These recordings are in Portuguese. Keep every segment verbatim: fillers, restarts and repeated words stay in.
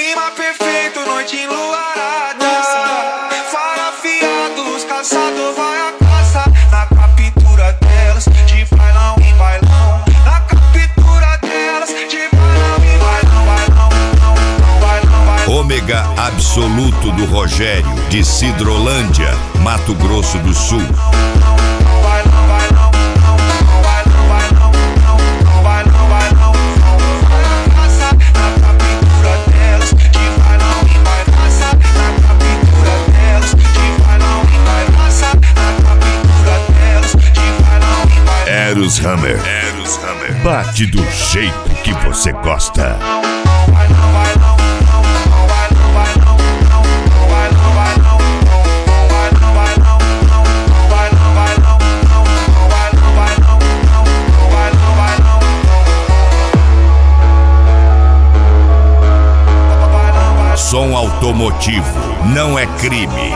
Clima perfeito, noite enluarada. Fara afiados, caçador vai a caça. Na captura delas, de bailão em bailão. Na captura delas, de bailão em bailão. Bailão, bailão, bailão, bailão. Ômega absoluto do Rogério, de Sidrolândia, Mato Grosso do Sul. Eros Hammer. Eros Hammer. Bate do jeito que você gosta. Som automotivo não é crime.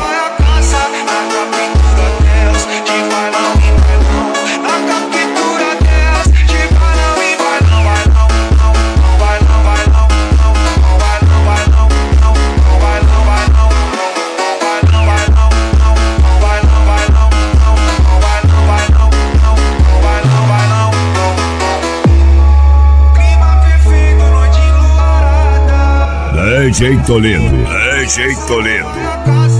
D J Toledo. D J Toledo.